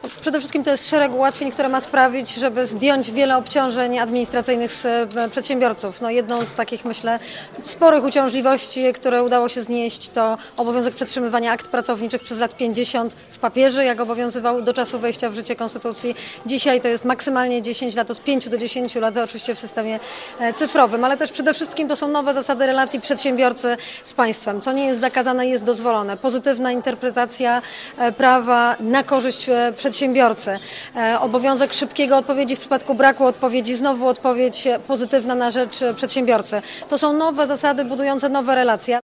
Przede wszystkim to jest szereg ułatwień, które ma sprawić, żeby zdjąć wiele obciążeń administracyjnych z przedsiębiorców. No, jedną z takich, myślę, sporych uciążliwości, które udało się znieść, to obowiązek przetrzymywania akt pracowniczych przez lat 50 w papierze, jak obowiązywał do czasu wejścia w życie Konstytucji. Dzisiaj to jest maksymalnie 10 lat, od 5 do 10 lat, oczywiście w systemie cyfrowym, ale też przede wszystkim to są nowe zasady relacji przedsiębiorcy z państwem. Co nie jest zakazane, jest dozwolone. Pozytywna interpretacja prawa na korzyść przedsiębiorcy. Obowiązek szybkiego odpowiedzi w przypadku braku odpowiedzi, znowu odpowiedź pozytywna na rzecz przedsiębiorcy. To są nowe zasady budujące nowe relacje.